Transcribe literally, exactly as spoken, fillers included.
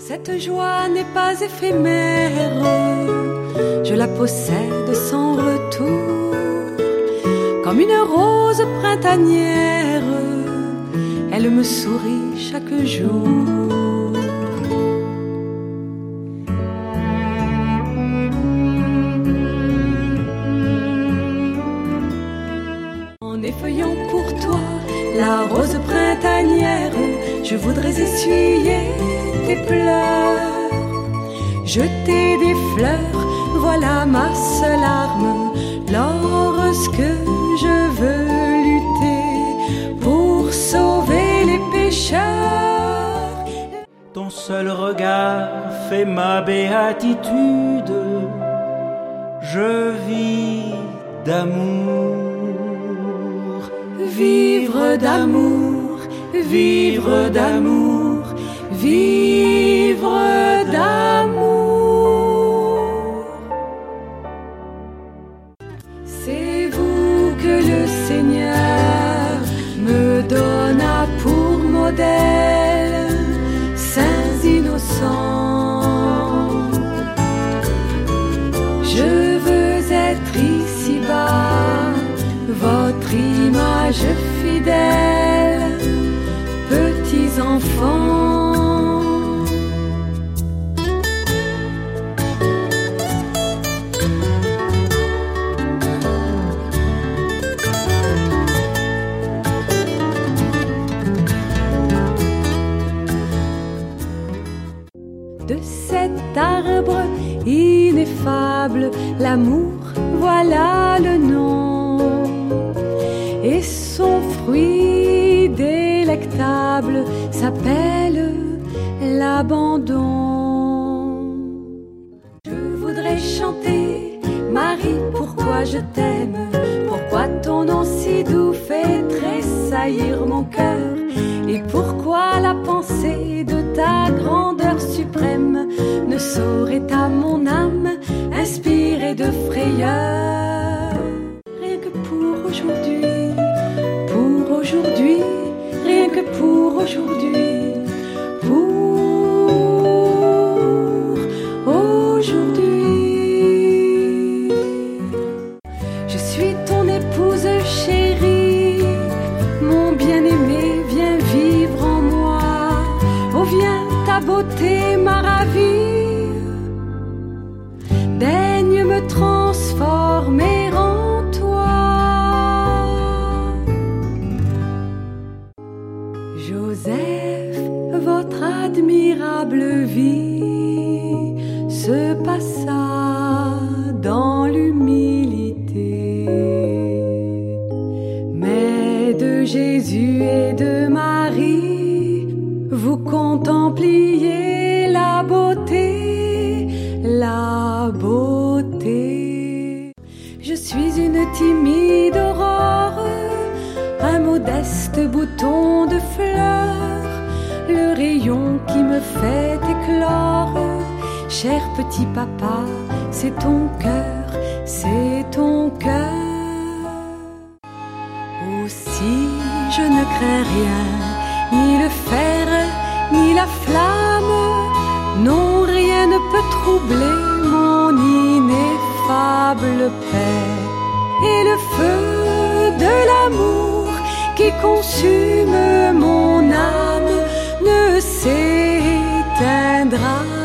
Cette joie n'est pas éphémère, je la possède sans retour. Comme une rose printanière, elle me sourit chaque jour. En effeuillant pour toi la rose printanière, je voudrais essuyer tes pleurs, jeter des fleurs, voilà ma seule arme lorsque je veux lutter pour sauver les pécheurs. Ton seul regard fait ma béatitude, je vis d'amour. Vivre d'amour, vivre d'amour, vivre d'amour. C'est vous que le Seigneur me donna pour modèle, saints innocents. Je veux être ici-bas, votre image fidèle, petits enfants. De cet arbre ineffable, l'amour, voilà le nom, et son fruit délectable s'appelle l'abandon. Je voudrais chanter, Marie, pourquoi je t'aime, pourquoi ton nom si doux fait tressaillir mon cœur, et pourquoi la pensée de ta grandeur suprême ne saurait à mon âme inspirer de frayeur. Rien que pour aujourd'hui, pour aujourd'hui, rien que pour aujourd'hui, pour aujourd'hui. Je suis ton épouse chérie, mon bien-aimé, viens vivre en moi. Oh viens, ta beauté m'a ravie, daigne me transformer en toi. Joseph, votre admirable vie se passa dans l'humilité, mais de Jésus et de Marie, vous contempliez la beauté, la beauté. Je suis une timide aurore, un modeste bouton de fleur, le rayon qui me fait éclore. Cher petit papa, c'est ton cœur, c'est ton cœur. Aussi je ne crains rien, ni le fer, ni la flamme, non, rien ne peut troubler mon ineffable paix. Et le feu de l'amour qui consume mon âme ne s'éteindra